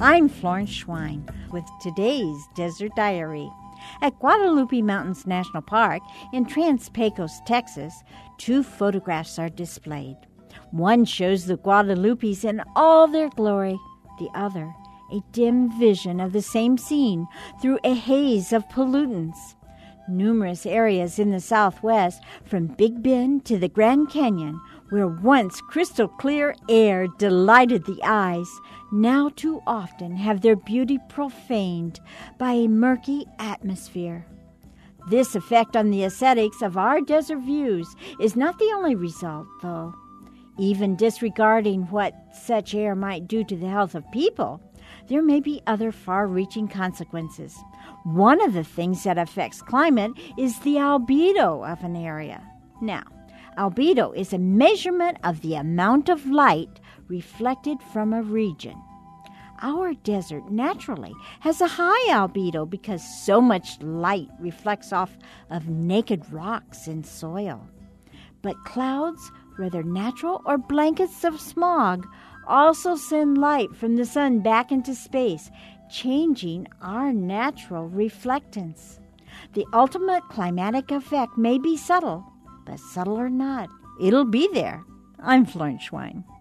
I'm Florence Schwein with today's Desert Diary. At Guadalupe Mountains National Park in Trans-Pecos, Texas, 2 photographs are displayed. One shows the Guadalupes in all their glory, the other a dim vision of the same scene through a haze of pollutants. Numerous areas in the southwest, from Big Bend to the Grand Canyon, where once crystal clear air delighted the eyes, now too often have their beauty profaned by a murky atmosphere. This effect on the aesthetics of our desert views is not the only result, though. Even disregarding what such air might do to the health of people, there may be other far-reaching consequences. One of the things that affects climate is the albedo of an area. Now, albedo is a measurement of the amount of light reflected from a region. Our desert naturally has a high albedo because so much light reflects off of naked rocks and soil. But clouds, whether natural or blankets of smog, also send light from the sun back into space, changing our natural reflectance. The ultimate climatic effect may be subtle, but subtle or not, it'll be there. I'm Florence Schwein.